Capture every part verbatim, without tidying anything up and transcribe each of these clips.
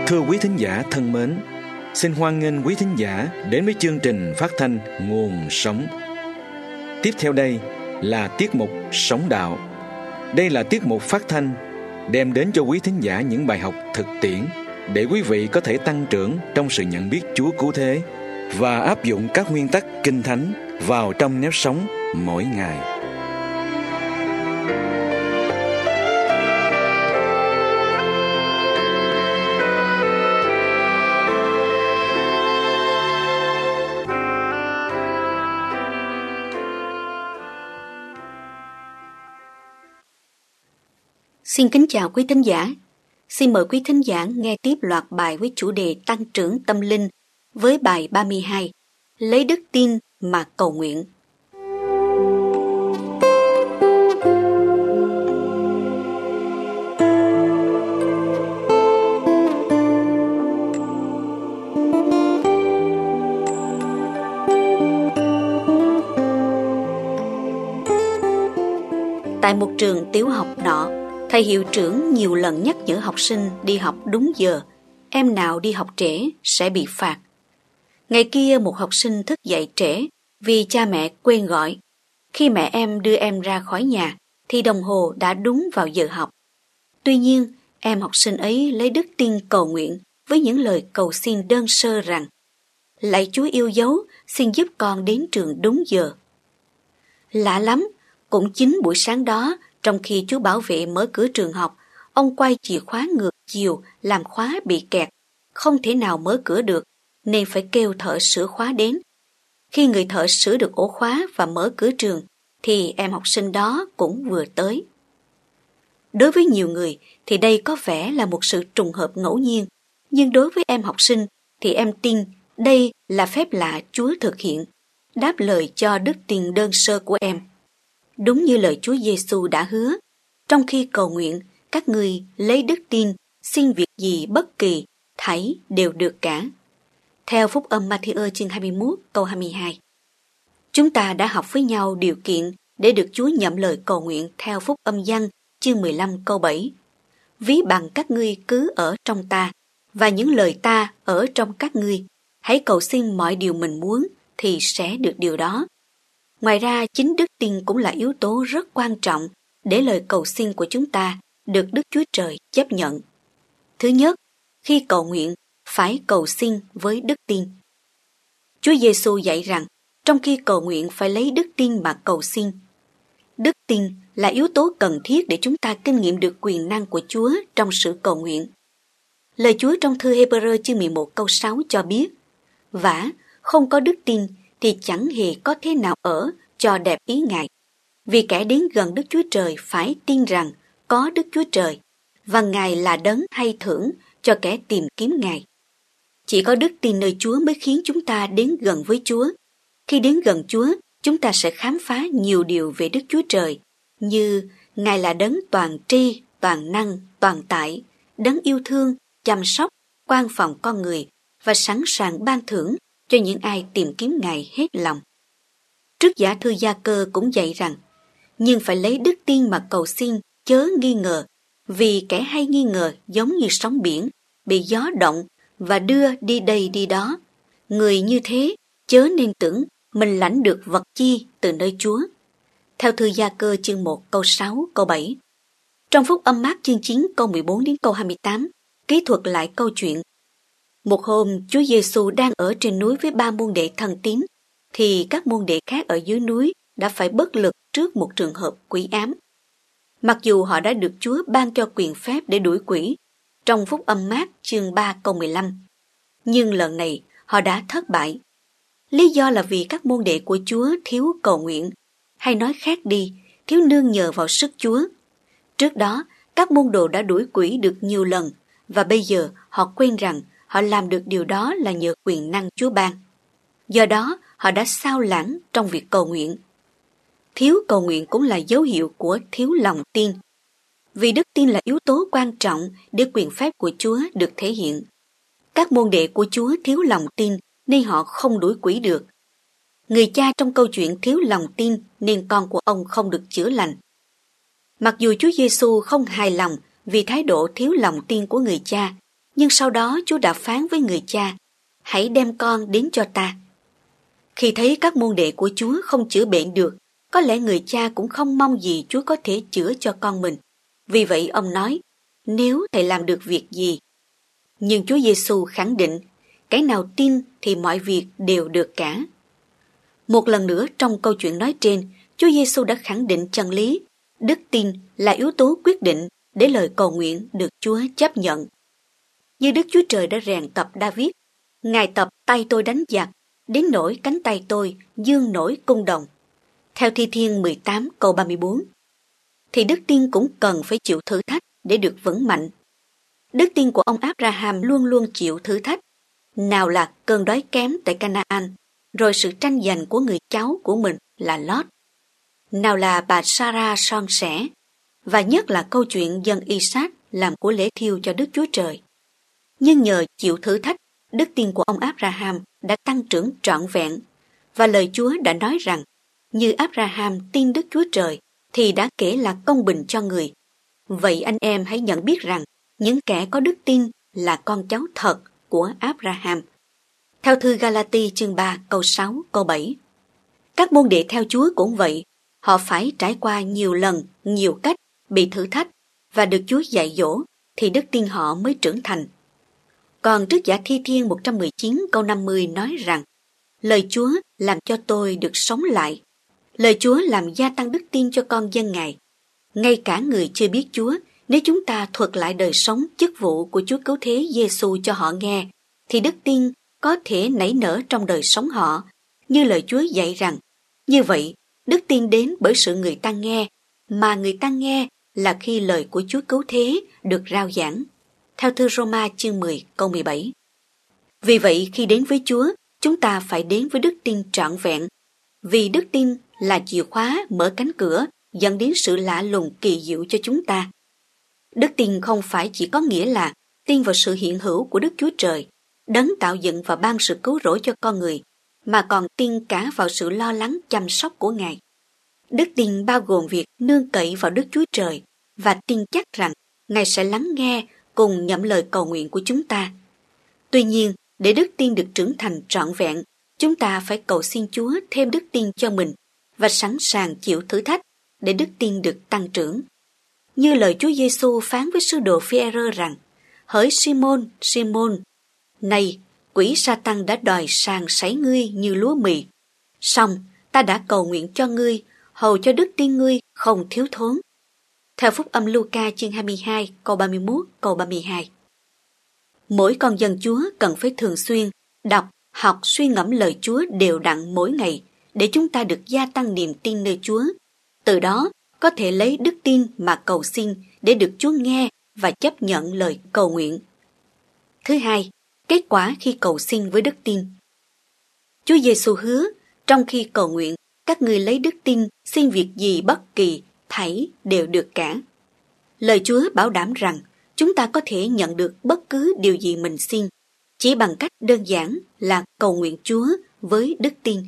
Thưa quý thính giả thân mến, xin hoan nghênh quý thính giả đến với chương trình phát thanh Nguồn Sống. Tiếp theo đây là tiết mục Sống Đạo. Đây là tiết mục phát thanh đem đến cho quý thính giả những bài học thực tiễn để quý vị có thể tăng trưởng trong sự nhận biết Chúa cứu thế và áp dụng các nguyên tắc Kinh Thánh vào trong nếp sống mỗi ngày. Xin kính chào quý thính giả. Xin mời quý thính giả nghe tiếp loạt bài với chủ đề tăng trưởng tâm linh với bài ba mươi hai, lấy đức tin mà cầu nguyện. Tại một trường tiểu học nọ, thầy hiệu trưởng nhiều lần nhắc nhở học sinh đi học đúng giờ, em nào đi học trễ sẽ bị phạt. Ngày kia một học sinh thức dậy trễ vì cha mẹ quên gọi. Khi mẹ em đưa em ra khỏi nhà thì đồng hồ đã đúng vào giờ học. Tuy nhiên, em học sinh ấy lấy đức tin cầu nguyện với những lời cầu xin đơn sơ rằng: Lạy Chúa yêu dấu, xin giúp con đến trường đúng giờ. Lạ lắm, cũng chính buổi sáng đó, trong khi chú bảo vệ mở cửa trường học, ông quay chìa khóa ngược chiều làm khóa bị kẹt, không thể nào mở cửa được, nên phải kêu thợ sửa khóa đến. Khi người thợ sửa được ổ khóa và mở cửa trường, thì em học sinh đó cũng vừa tới. Đối với nhiều người thì đây có vẻ là một sự trùng hợp ngẫu nhiên, nhưng đối với em học sinh thì em tin đây là phép lạ Chúa thực hiện, đáp lời cho đức tin đơn sơ của em. Đúng như lời Chúa Giêsu đã hứa, trong khi cầu nguyện, các ngươi lấy đức tin, xin việc gì bất kỳ, thảy đều được cả. Theo phúc âm Ma-thi-ơ chương hai mươi mốt câu hai mươi hai. Chúng ta đã học với nhau điều kiện để được Chúa nhậm lời cầu nguyện theo phúc âm Giăng chương mười lăm câu bảy. Ví bằng các ngươi cứ ở trong ta, và những lời ta ở trong các ngươi, hãy cầu xin mọi điều mình muốn thì sẽ được điều đó. Ngoài ra, chính đức tin cũng là yếu tố rất quan trọng để lời cầu xin của chúng ta được Đức Chúa Trời chấp nhận. Thứ nhất, khi cầu nguyện, phải cầu xin với đức tin. Chúa Giêsu dạy rằng, trong khi cầu nguyện phải lấy đức tin mà cầu xin. Đức tin là yếu tố cần thiết để chúng ta kinh nghiệm được quyền năng của Chúa trong sự cầu nguyện. Lời Chúa trong thư Hê-bơ-rơ chương mười một câu sáu cho biết: Vả, không có đức tin thì chẳng hề có thế nào ở cho đẹp ý Ngài. Vì kẻ đến gần Đức Chúa Trời phải tin rằng có Đức Chúa Trời, và Ngài là đấng hay thưởng cho kẻ tìm kiếm Ngài. Chỉ có đức tin nơi Chúa mới khiến chúng ta đến gần với Chúa. Khi đến gần Chúa, chúng ta sẽ khám phá nhiều điều về Đức Chúa Trời, như Ngài là đấng toàn tri, toàn năng, toàn tại, đấng yêu thương, chăm sóc, quan phòng con người và sẵn sàng ban thưởng cho những ai tìm kiếm Ngài hết lòng. Trước giả thư Gia-cơ cũng dạy rằng, nhưng phải lấy đức tin mà cầu xin, chớ nghi ngờ, vì kẻ hay nghi ngờ giống như sóng biển, bị gió động và đưa đi đây đi đó. Người như thế, chớ nên tưởng mình lãnh được vật chi từ nơi Chúa. Theo thư Gia-cơ chương một câu sáu, câu bảy. Trong phúc âm Mác chương chín câu mười bốn đến câu hai mươi tám, kỹ thuật lại câu chuyện. Một hôm, Chúa Giêsu đang ở trên núi với ba môn đệ thân tín, thì các môn đệ khác ở dưới núi đã phải bất lực trước một trường hợp quỷ ám. Mặc dù họ đã được Chúa ban cho quyền phép để đuổi quỷ, trong phúc âm Mác chương ba câu mười lăm, nhưng lần này họ đã thất bại. Lý do là vì các môn đệ của Chúa thiếu cầu nguyện, hay nói khác đi, thiếu nương nhờ vào sức Chúa. Trước đó, các môn đồ đã đuổi quỷ được nhiều lần, và bây giờ họ quên rằng họ làm được điều đó là nhờ quyền năng Chúa ban. Do đó, họ đã xao lãng trong việc cầu nguyện. Thiếu cầu nguyện cũng là dấu hiệu của thiếu lòng tin. Vì đức tin là yếu tố quan trọng để quyền phép của Chúa được thể hiện. Các môn đệ của Chúa thiếu lòng tin nên họ không đuổi quỷ được. Người cha trong câu chuyện thiếu lòng tin nên con của ông không được chữa lành. Mặc dù Chúa Giêsu không hài lòng vì thái độ thiếu lòng tin của người cha, Nhưng sau đó Chúa đã phán với người cha, hãy đem con đến cho ta. Khi thấy các môn đệ của Chúa không chữa bệnh được, có lẽ người cha cũng không mong gì Chúa có thể chữa cho con mình. Vì vậy ông nói, nếu thầy làm được việc gì? Nhưng Chúa Giêsu khẳng định, cái nào tin thì mọi việc đều được cả. Một lần nữa trong câu chuyện nói trên, Chúa Giêsu đã khẳng định chân lý, đức tin là yếu tố quyết định để lời cầu nguyện được Chúa chấp nhận. Như Đức Chúa Trời đã rèn tập David, Ngài tập tay tôi đánh giặc, đến nỗi cánh tay tôi dương nổi cung đồng. Theo Thi Thiên mười tám câu ba mươi bốn, thì đức tin cũng cần phải chịu thử thách để được vững mạnh. Đức tin của ông Abraham luôn luôn chịu thử thách, nào là cơn đói kém tại Canaan, rồi sự tranh giành của người cháu của mình là Lót, nào là bà Sarah son sẻ, và nhất là câu chuyện dân Isaac làm của lễ thiêu cho Đức Chúa Trời. Nhưng nhờ chịu thử thách, đức tin của ông Abraham đã tăng trưởng trọn vẹn, và lời Chúa đã nói rằng, như Abraham tin Đức Chúa Trời thì đã kể là công bình cho người. Vậy anh em hãy nhận biết rằng, những kẻ có đức tin là con cháu thật của Abraham. Theo thư Galati chương ba câu sáu câu bảy. Các môn đệ theo Chúa cũng vậy, họ phải trải qua nhiều lần, nhiều cách, bị thử thách và được Chúa dạy dỗ thì đức tin họ mới trưởng thành. Còn Trích giả Thi Thiên một trăm mười chín câu năm mươi nói rằng, lời Chúa làm cho tôi được sống lại. Lời Chúa làm gia tăng đức tin cho con dân Ngài. Ngay cả người chưa biết Chúa, nếu chúng ta thuật lại đời sống chức vụ của Chúa Cứu Thế Giêsu cho họ nghe, thì đức tin có thể nảy nở trong đời sống họ, như lời Chúa dạy rằng. Như vậy, đức tin đến bởi sự người ta nghe, mà người ta nghe là khi lời của Chúa Cứu Thế được rao giảng. Theo thư Roma chương mười câu mười bảy. Vì vậy, khi đến với Chúa, chúng ta phải đến với đức tin trọn vẹn, vì đức tin là chìa khóa mở cánh cửa dẫn đến sự lạ lùng kỳ diệu cho chúng ta. Đức tin không phải chỉ có nghĩa là tin vào sự hiện hữu của Đức Chúa Trời, đấng tạo dựng và ban sự cứu rỗi cho con người, mà còn tin cả vào sự lo lắng chăm sóc của Ngài. Đức tin bao gồm việc nương cậy vào Đức Chúa Trời và tin chắc rằng Ngài sẽ lắng nghe cùng nhậm lời cầu nguyện của chúng ta. Tuy nhiên, để đức tin được trưởng thành trọn vẹn, chúng ta phải cầu xin Chúa thêm đức tin cho mình và sẵn sàng chịu thử thách để đức tin được tăng trưởng. Như lời Chúa Giêsu phán với sứ đồ Phi-e-rơ rằng, hỡi Simôn, Simôn, này, quỷ Sa-tăng đã đòi sàng sảy ngươi như lúa mì. Song ta đã cầu nguyện cho ngươi, hầu cho đức tin ngươi không thiếu thốn. Theo Phúc âm Luca chương hai mươi hai, câu ba mươi mốt, câu ba mươi hai. Mỗi con dân Chúa cần phải thường xuyên đọc, học, suy ngẫm lời Chúa đều đặn mỗi ngày để chúng ta được gia tăng niềm tin nơi Chúa. Từ đó, có thể lấy đức tin mà cầu xin để được Chúa nghe và chấp nhận lời cầu nguyện. Thứ hai, kết quả khi cầu xin với đức tin. Chúa Giêsu hứa, trong khi cầu nguyện, các ngươi lấy đức tin xin việc gì bất kỳ, thảy đều được cả. Lời Chúa bảo đảm rằng chúng ta có thể nhận được bất cứ điều gì mình xin, chỉ bằng cách đơn giản là cầu nguyện Chúa với đức tin.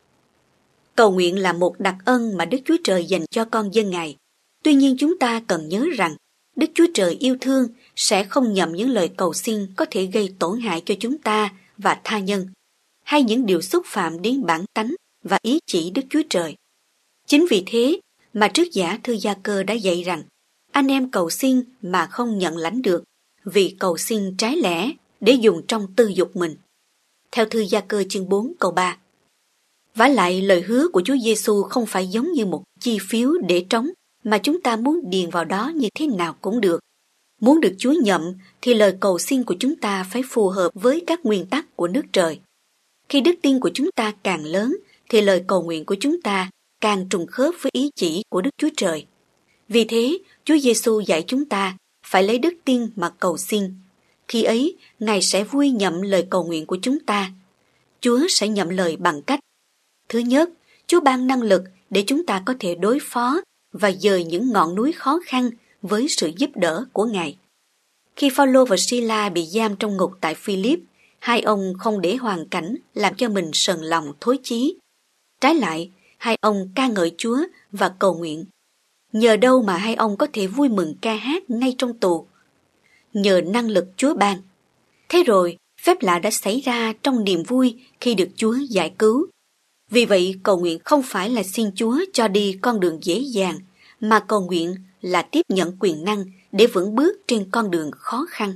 Cầu nguyện là một đặc ân mà Đức Chúa Trời dành cho con dân Ngài. Tuy nhiên chúng ta cần nhớ rằng Đức Chúa Trời yêu thương sẽ không nhầm những lời cầu xin có thể gây tổn hại cho chúng ta và tha nhân, hay những điều xúc phạm đến bản tánh và ý chỉ Đức Chúa Trời. Chính vì thế mà Trích giả thư Gia-cơ đã dạy rằng anh em cầu xin mà không nhận lãnh được, vì cầu xin trái lẽ để dùng trong tư dục mình. Theo thư Gia-cơ chương bốn câu ba. Vả lại lời hứa của Chúa Giêsu không phải giống như một chi phiếu để trống mà chúng ta muốn điền vào đó như thế nào cũng được. Muốn được Chúa nhậm thì lời cầu xin của chúng ta phải phù hợp với các nguyên tắc của nước trời. Khi đức tin của chúng ta càng lớn thì lời cầu nguyện của chúng ta càng trùng khớp với ý chỉ của Đức Chúa Trời. Vì thế, Chúa Giêsu dạy chúng ta phải lấy đức tin mà cầu xin. Khi ấy, Ngài sẽ vui nhậm lời cầu nguyện của chúng ta. Chúa sẽ nhậm lời bằng cách: thứ nhất, Chúa ban năng lực để chúng ta có thể đối phó và dời những ngọn núi khó khăn với sự giúp đỡ của Ngài. Khi Phao-lô và Si-la bị giam trong ngục tại Phi-líp, hai ông không để hoàn cảnh làm cho mình sờn lòng thối chí. Trái lại, hai ông ca ngợi Chúa và cầu nguyện. Nhờ đâu mà hai ông có thể vui mừng ca hát ngay trong tù? Nhờ năng lực Chúa ban. Thế rồi, phép lạ đã xảy ra trong niềm vui khi được Chúa giải cứu. Vì vậy, cầu nguyện không phải là xin Chúa cho đi con đường dễ dàng, mà cầu nguyện là tiếp nhận quyền năng để vững bước trên con đường khó khăn.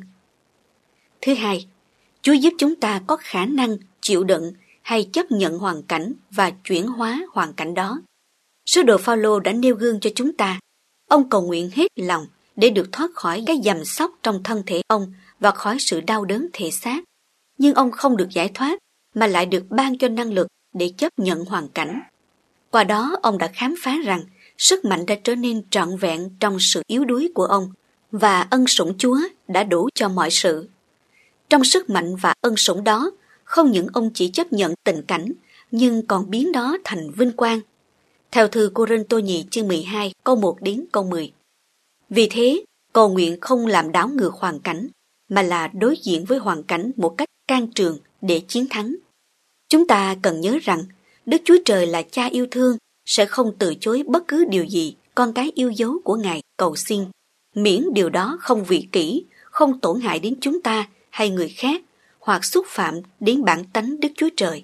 Thứ hai, Chúa giúp chúng ta có khả năng chịu đựng hay chấp nhận hoàn cảnh và chuyển hóa hoàn cảnh đó. Sứ đồ Phao-lô đã nêu gương cho chúng ta. Ông cầu nguyện hết lòng để được thoát khỏi cái giằng xóc trong thân thể ông và khỏi sự đau đớn thể xác. Nhưng ông không được giải thoát, mà lại được ban cho năng lực để chấp nhận hoàn cảnh. Qua đó, ông đã khám phá rằng sức mạnh đã trở nên trọn vẹn trong sự yếu đuối của ông, và ân sủng Chúa đã đủ cho mọi sự. Trong sức mạnh và ân sủng đó, không những ông chỉ chấp nhận tình cảnh, nhưng còn biến đó thành vinh quang. Theo thư Cô-rinh-tô nhì chương mười hai câu một đến câu mười. Vì thế, cầu nguyện không làm đảo ngược hoàn cảnh, mà là đối diện với hoàn cảnh một cách can trường để chiến thắng. Chúng ta cần nhớ rằng, Đức Chúa Trời là Cha yêu thương, sẽ không từ chối bất cứ điều gì con cái yêu dấu của Ngài cầu xin, miễn điều đó không vị kỷ, không tổn hại đến chúng ta hay người khác, hoặc xúc phạm đến bản tánh Đức Chúa Trời.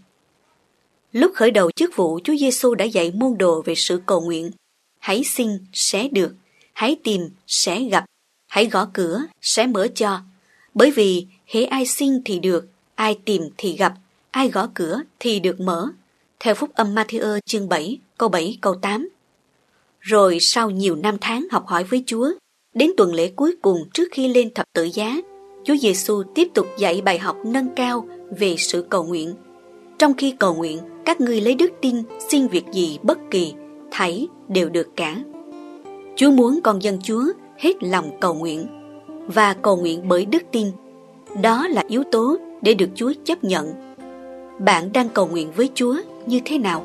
Lúc khởi đầu chức vụ, Chúa Giêsu đã dạy môn đồ về sự cầu nguyện. Hãy xin sẽ được, hãy tìm sẽ gặp, hãy gõ cửa sẽ mở cho. Bởi vì hễ ai xin thì được, ai tìm thì gặp, ai gõ cửa thì được mở. Theo phúc âm Ma-thi-ơ chương bảy câu bảy câu tám. Rồi sau nhiều năm tháng học hỏi với Chúa, đến tuần lễ cuối cùng trước khi lên thập tự giá, Chúa Giêsu tiếp tục dạy bài học nâng cao về sự cầu nguyện. Trong khi cầu nguyện, các ngươi lấy đức tin xin việc gì bất kỳ, thảy đều được cả. Chúa muốn con dân Chúa hết lòng cầu nguyện, và cầu nguyện bởi đức tin. Đó là yếu tố để được Chúa chấp nhận. Bạn đang cầu nguyện với Chúa như thế nào?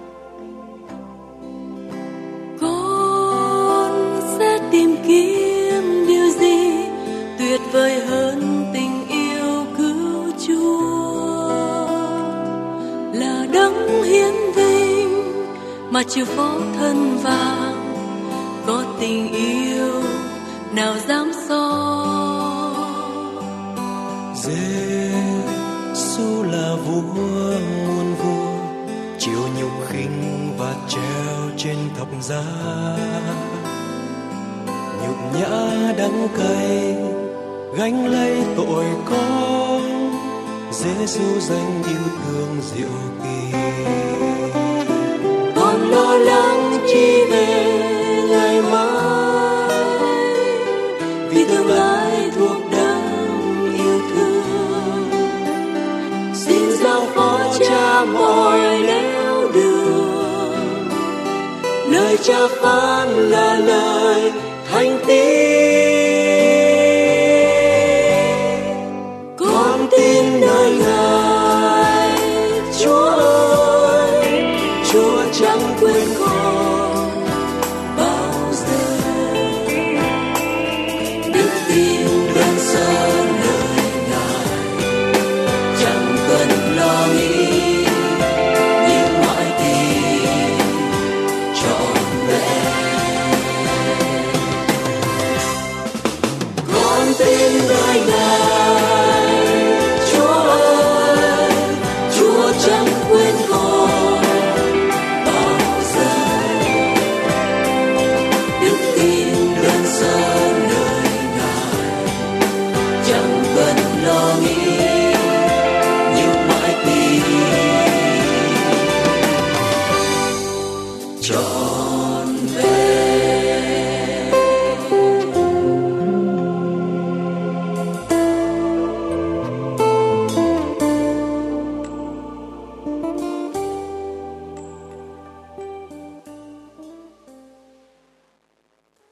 Con sẽ tìm kiếm điều gì tuyệt vời hơn tình yêu cứu Chúa, là đấng hiến vinh mà chịu phó thân vàng, có tình yêu nào dám so. Giê-xu là vua muôn vua, chịu nhục khinh và treo trên thập giá, nhục nhã đắng cay gánh lấy tội con. Giê-xu danh yêu thương diệu kỳ, con lo lắng chi về ngày mai, vì tương lai thuộc đấng yêu thương. Xin giao phó Cha mọi nẻo đường, lời Cha phán là lời thành tín.